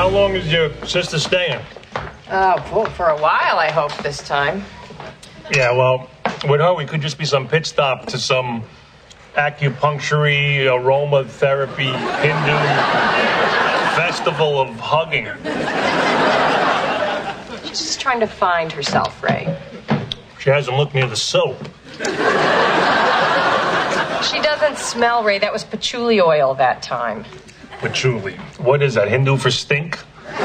How long is your sister staying? For a while, I hope, this time. Yeah, well, with her, we could just be some pit stop to some acupuncture, aromatherapy, Hindu festival of hugging. She's just trying to find herself, Ray. She hasn't looked near the soap. She doesn't smell, Ray. That was patchouli oil that time. Patchouli. What is that, Hindu for stink?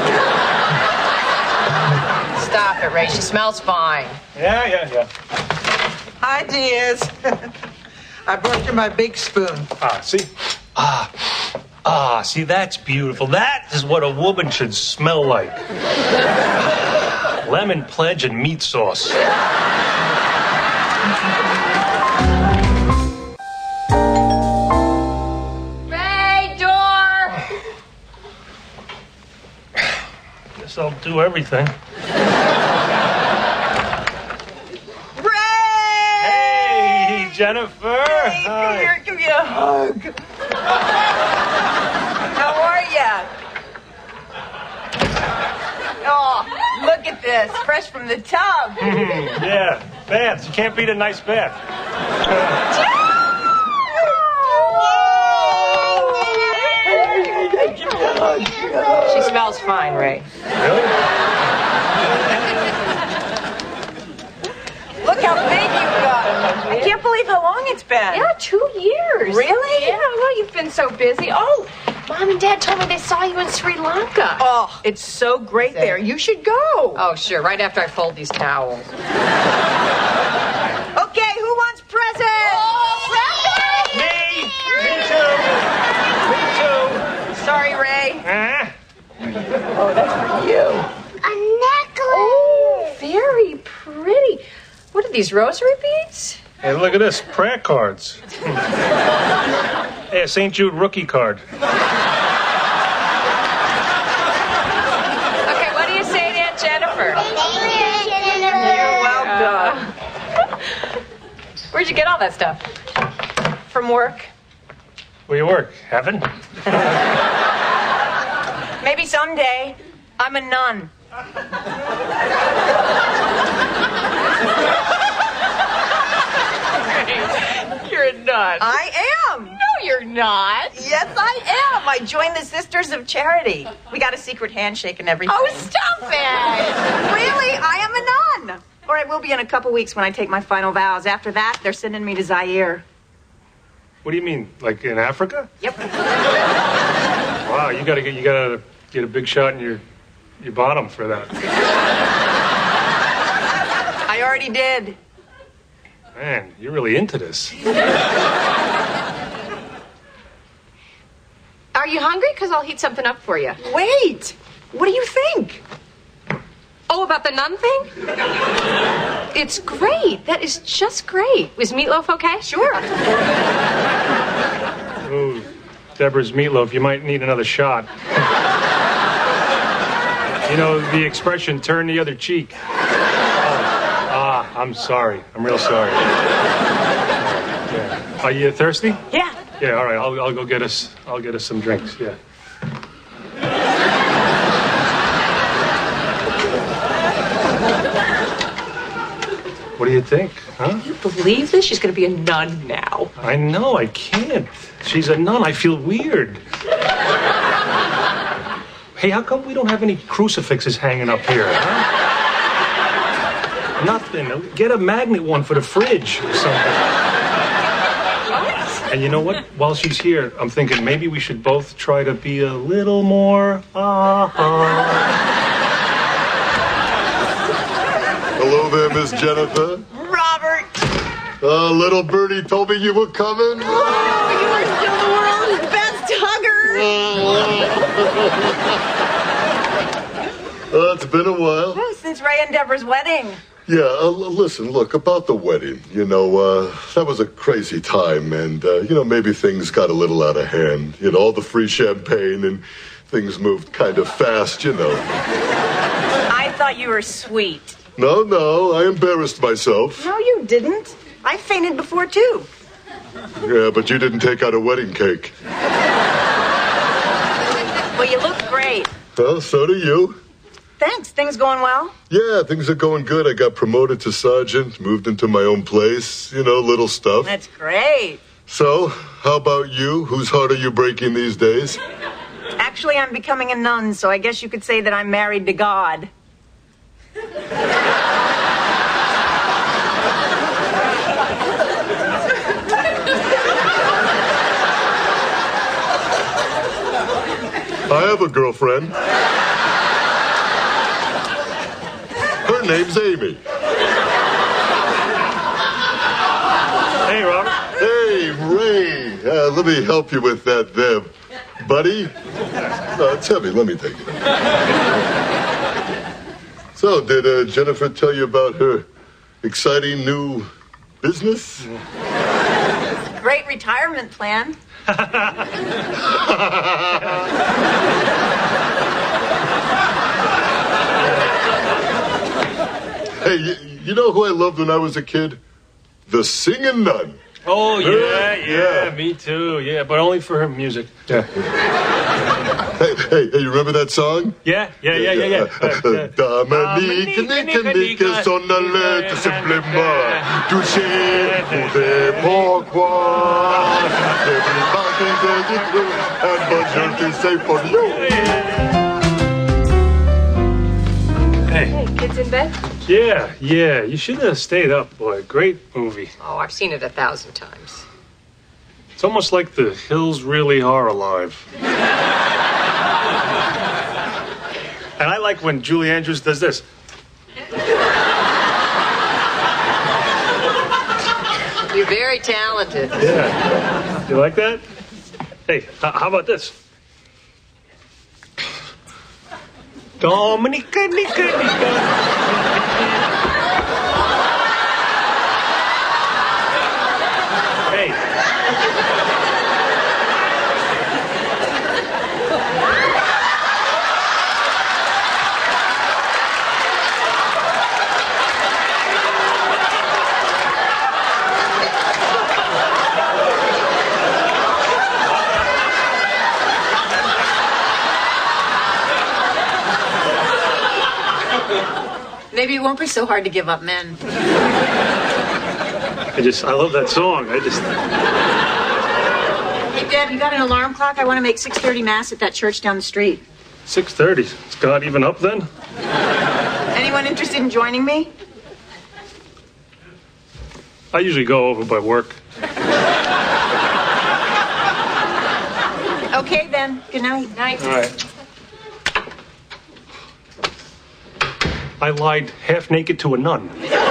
Stop it, Ray. She smells fine. Yeah. Hi, Diaz. I brought you my big spoon. See? See, that's beautiful. That is what a woman should smell like. Lemon pledge and meat sauce. Ray, door! Guess I'll do everything. Ray! Hey, Jennifer. Hey, come here, give me a hug. How are ya? Oh, look at this, fresh from the tub. Yeah, baths. You can't beat a nice bath. She smells fine, Ray. Really? Look how big you've gotten. I can't believe how long it's been. Yeah, 2 years. Really? Yeah, well, you've been so busy. Oh, Mom and Dad told me they saw you in Sri Lanka. Oh, it's so great there. You should go. Oh, sure, right after I fold these towels. Okay, who wants presents? Me too. Sorry, Ray. Oh, that's for you. A necklace. Oh, very pretty. What are these, rosary beads? Hey, look at this. Prayer cards. Hey, a St. Jude rookie card. Okay, what do you say to Aunt Jennifer? You're welcome. Where'd you get all that stuff? From work. Where you work? Heaven? Maybe someday. I'm a nun. You're a nut. I am. No, you're not. Yes, I am. I joined the Sisters of Charity. We got a secret handshake and everything. Oh, stop it. Really? I am a nun. Or I will be in a couple weeks when I take my final vows. After that, they're sending me to Zaire. What do you mean? Like in Africa? Yep. Wow, you gotta get a big shot in your bottom for that. I already did. Man, you're really into this. Are you hungry? Because I'll heat something up for you. Wait. What do you think? Oh, about the nun thing? It's great. That is just great. Was Meatloaf okay? Sure. Ooh, Deborah's meatloaf. You might need another shot. You know the expression, turn the other cheek. I'm sorry. I'm real sorry. Yeah. Are you thirsty? Yeah. Yeah, all right. I'll go get us. I'll get us some drinks. Yeah. What do you think, huh? Can you believe this? She's going to be a nun now. I know, I can't. She's a nun. I feel weird. Hey, how come we don't have any crucifixes hanging up here, huh? Nothing. Get a magnet one for the fridge or something. What? And you know what? While she's here, I'm thinking maybe we should both try to be a little more, Hello there, Miss Jennifer. Robert. Little birdie told me you were coming. Oh, you are still the world's best hugger. It's been a while. Oh, since Ray and Deborah's wedding. Yeah, listen, look, about the wedding, that was a crazy time, and, maybe things got a little out of hand. All the free champagne, and things moved kind of fast, I thought you were sweet. No, I embarrassed myself. No, you didn't. I fainted before, too. Yeah, but you didn't take out a wedding cake. Well, you look great. Well, so do you. Thanks. Things going well? Yeah, things are going good. I got promoted to sergeant, moved into my own place, little stuff. That's great. So, how about you? Whose heart are you breaking these days? Actually, I'm becoming a nun, so I guess you could say that I'm married to God. I have a girlfriend. Her name's Amy. Hey, Robert. Hey, Ray. Let me help you with that there, buddy. Tell me, let me take it. So, did Jennifer tell you about her exciting new business? Great retirement plan. Hey, you know who I loved when I was a kid? The Singing Nun. Oh, yeah, me too. Yeah, but only for her music. Yeah. Hey, you remember that song? Yeah. Dominique, Nique, son allait tout simplement toucher pour des pourquoi. Everybody says it's true, and bonjour to say for you. Hey. Hey, kids in bed? Yeah. You should have stayed up, boy. Great movie. Oh, I've seen it 1,000 times. It's almost like the hills really are alive. And I like when Julie Andrews does this. You're very talented. Yeah. You like that? Hey, how about this? Dominica, Nica. Hey. Maybe it won't be so hard to give up men. I love that song. Hey, Deb, you got an alarm clock? I want to make 6:30 Mass at that church down the street. 6:30. Is God even up then? Anyone interested in joining me? I usually go over by work. Okay, then. Good night. Night. All right. I lied half naked to a nun.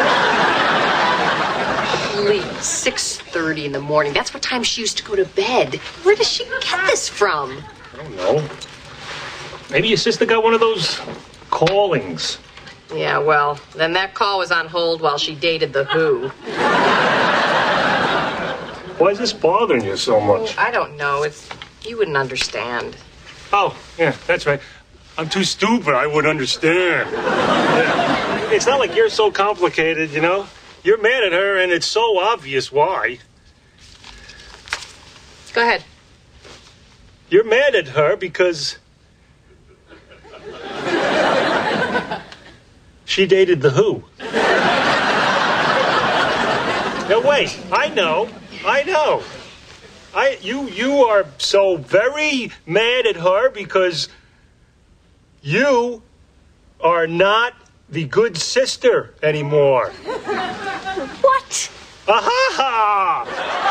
Please, 6:30 in the morning. That's what time she used to go to bed. Where does she get this from? I don't know. Maybe your sister got one of those callings. Yeah, well, then that call was on hold while she dated the Who. Why is this bothering you so much? I don't know. You wouldn't understand. Oh, yeah, that's right. I'm too stupid. I would understand. Yeah. It's not like you're so complicated, you know? You're mad at her, and it's so obvious why. Go ahead. You're mad at her because she dated the Who. No, wait. I know. You are so very mad at her because you are not the good sister anymore. What? Aha!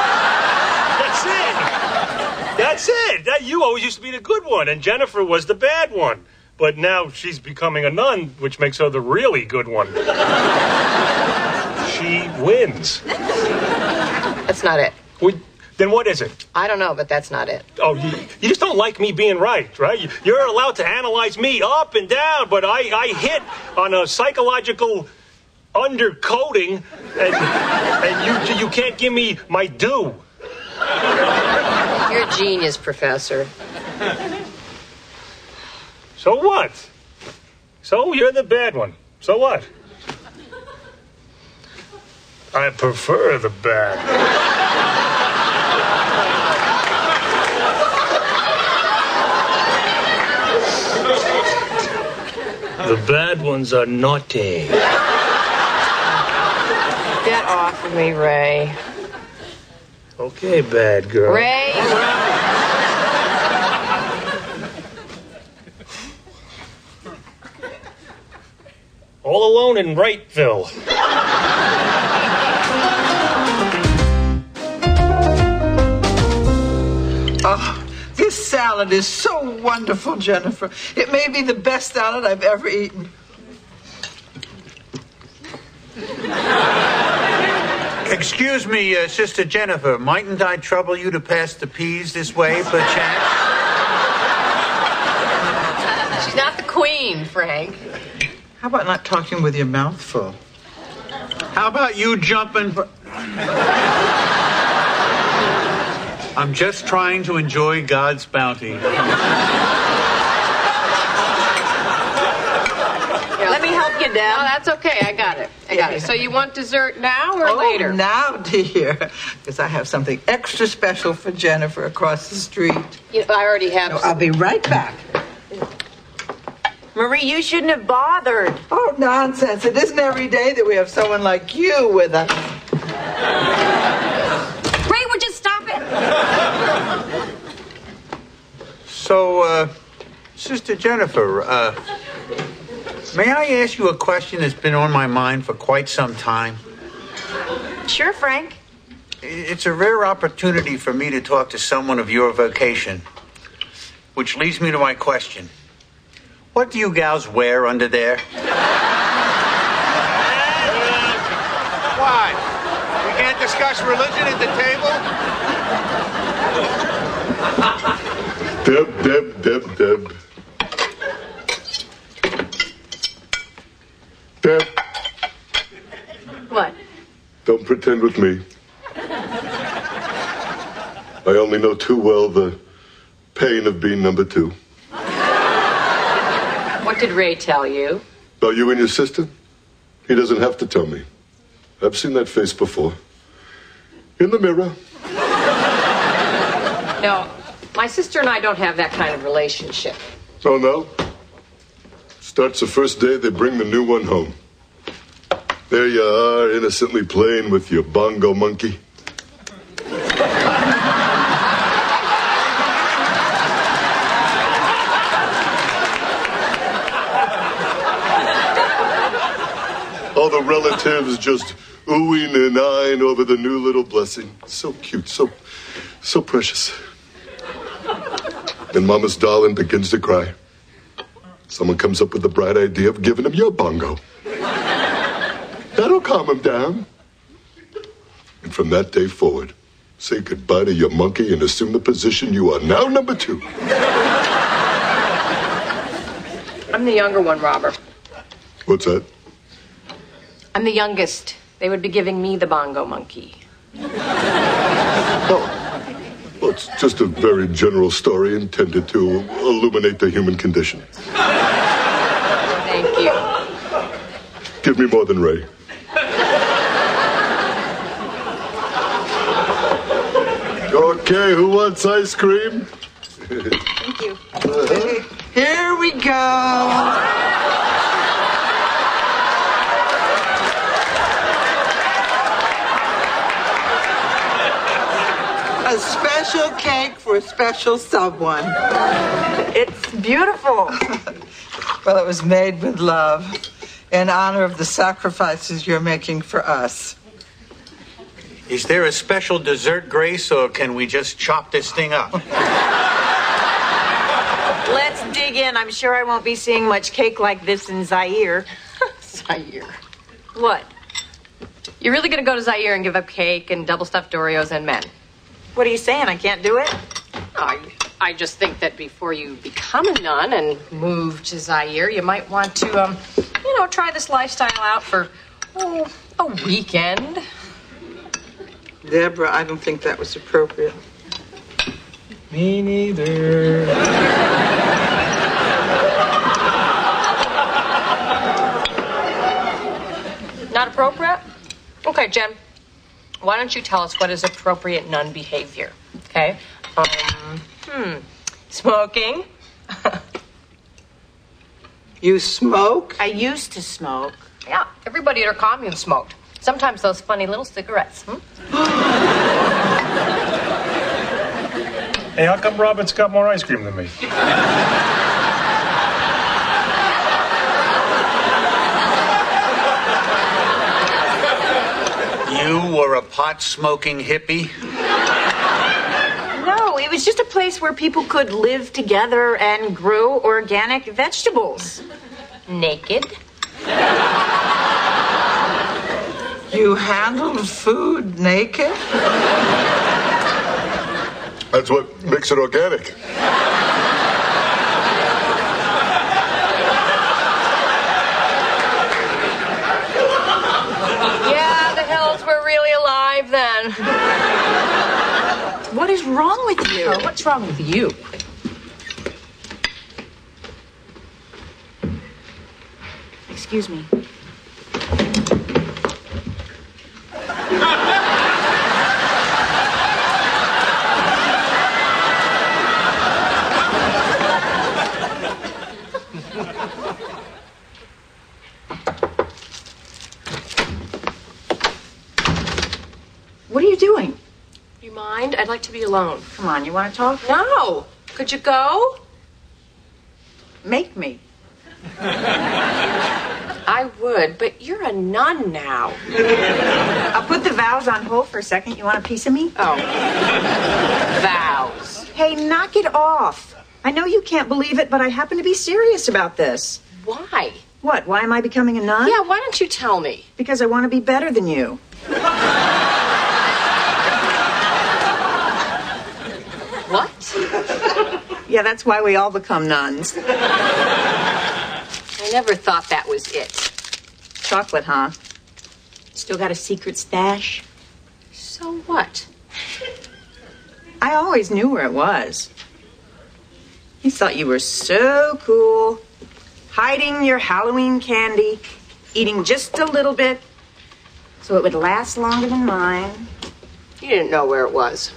That's it. You always used to be the good one, and Jennifer was the bad one. But now she's becoming a nun, which makes her the really good one. She wins. That's not it. Then what is it? I don't know, but that's not it. Oh, you just don't like me being right? You're allowed to analyze me up and down, but I hit on a psychological undercoating, and you can't give me my due. You're a genius, Professor. So what? So you're the bad one. So what? I prefer the bad. The bad ones are naughty. Get off of me, Ray. Okay, bad girl. Ray. All alone in Wrightville. Oh, this salad is so wonderful, Jennifer. It may be the best salad I've ever eaten. Excuse me, Sister Jennifer, mightn't I trouble you to pass the peas this way, perchance? She's not the queen, Frank. How about not talking with your mouth full? How about you jumping? I'm just trying to enjoy God's bounty. Let me help you, Deb. No, that's okay. I got it. So you want dessert now or later? Now, dear, because I have something extra special for Jennifer across the street. I already have. I'll be right back. Marie, you shouldn't have bothered. Oh, nonsense. It isn't every day that we have someone like you with us. Ray, would you stop it? So, Sister Jennifer, may I ask you a question that's been on my mind for quite some time? Sure, Frank. It's a rare opportunity for me to talk to someone of your vocation, which leads me to my question. What do you gals wear under there? Why? We can't discuss religion at the table? Deb. Deb, What? don't pretend with me. I only know too well the pain of being number two. What did Ray tell you? About you and your sister? He doesn't have to tell me. I've seen that face before. In the mirror. No, my sister and I don't have that kind of relationship. Oh, no? Starts the first day they bring the new one home. There you are, innocently playing with your bongo monkey. All the relatives just oohing and eyeing over the new little blessing. So cute, so precious. And Mama's darling begins to cry. Someone comes up with the bright idea of giving him your bongo. That'll calm him down. And from that day forward, say goodbye to your monkey and assume the position you are now number two. I'm the younger one, Robert. What's that? I'm the youngest. They would be giving me the bongo monkey. Oh. Well, it's just a very general story intended to illuminate the human condition. Thank you. Give me more than Ray. Okay, who wants ice cream? Thank you. Here we go. A special cake for a special someone. It's beautiful. Well, it was made with love in honor of the sacrifices you're making for us. Is there a special dessert, Grace, or can we just chop this thing up? Let's dig in. I'm sure I won't be seeing much cake like this in Zaire. Zaire. What? You're really going to go to Zaire and give up cake and double stuffed Oreos and men? What are you saying? I can't do it? I just think that before you become a nun and move to Zaire, you might want to, try this lifestyle out for, a weekend. Deborah, I don't think that was appropriate. Me neither. Not appropriate? Okay, Jen. Why don't you tell us what is appropriate nun behavior? Okay. Smoking. You smoke? I used to smoke. Yeah, everybody at our commune smoked. Sometimes those funny little cigarettes. Hey, how come Robert's got more ice cream than me? You were a pot-smoking hippie? No, it was just a place where people could live together and grow organic vegetables. Naked. You handled food naked? That's what makes it organic. Yeah, the hills were really alive then. What is wrong with you? Oh, what's wrong with you? Excuse me. What are you doing? You mind? I'd like to be alone. Come on, you want to talk? No. Could you go? Make me. I would, but you're a nun now. I'll put the vows on hold for a second. You want a piece of me? Oh. Vows. Hey, knock it off. I know you can't believe it, but I happen to be serious about this. Why? What? Why am I becoming a nun? Yeah, why don't you tell me? Because I want to be better than you. What? Yeah, that's why we all become nuns. I never thought that was it. Chocolate, huh? Still got a secret stash? So what? I always knew where it was. You thought you were so cool. Hiding your Halloween candy, eating just a little bit, so it would last longer than mine. You didn't know where it was.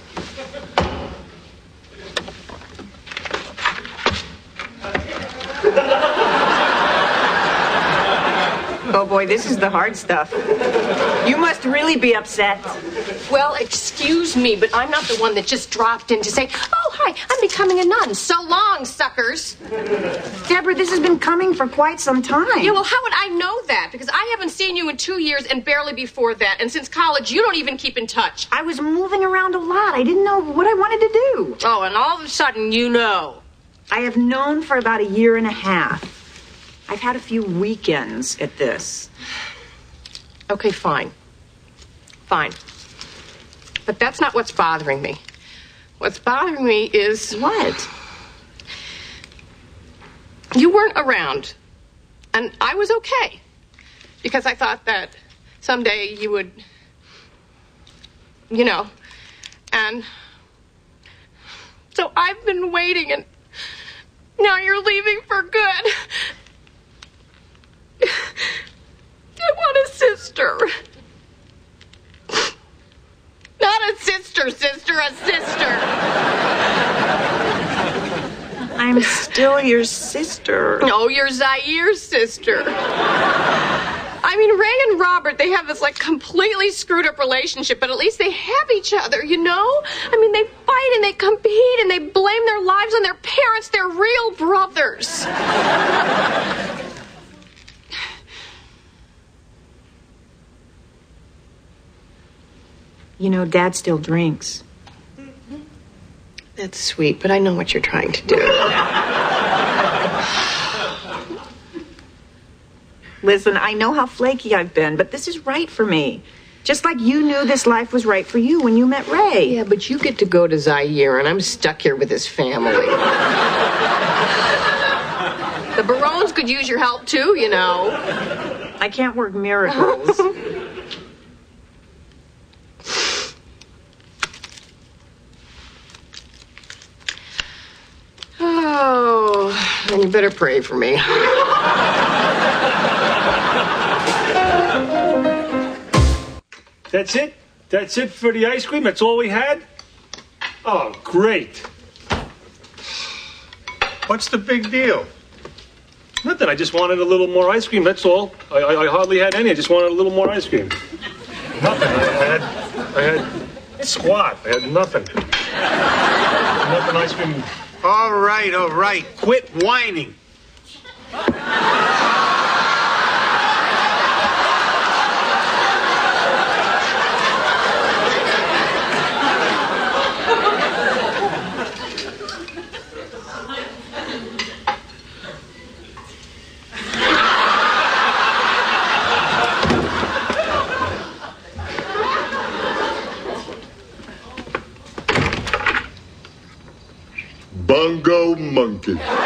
Oh boy, this is the hard stuff. You must really be upset. Well, excuse me, but I'm not the one that just dropped in to say, oh, hi, I'm becoming a nun. So long, suckers. Deborah, this has been coming for quite some time. Yeah, well, how would I know that? Because I haven't seen you in 2 years and barely before that. And since college, you don't even keep in touch. I was moving around a lot. I didn't know what I wanted to do. Oh, and all of a sudden, you know. I have known for about a year and a half. I've had a few weekends at this. Okay, fine. Fine. But that's not what's bothering me. What's bothering me is... What? You weren't around. And I was okay. Because I thought that someday you would... You know. And... So I've been waiting, and... Now you're leaving for good. I want a sister. Not a sister, a sister. I'm still your sister. No, you're Zaire's sister. I mean, Ray and Robert, they have this, like, completely screwed up relationship, but at least they have each other, you know? I mean, they fight and they compete and they blame their lives on their parents. They're real brothers. You know, Dad still drinks. That's sweet, but I know what you're trying to do. Listen, I know how flaky I've been, but this is right for me. Just like you knew this life was right for you when you met Ray. Yeah, but you get to go to Zaire, and I'm stuck here with his family. The Barones could use your help, too, you know. I can't work miracles. Oh, then you better pray for me. That's it? That's it for the ice cream? That's all we had? Oh, great. What's the big deal? Nothing. I just wanted a little more ice cream. That's all. I hardly had any. I just wanted a little more ice cream. Nothing. I had squat. I had nothing. Nothing ice cream. All right. Quit whining. Bongo monkey.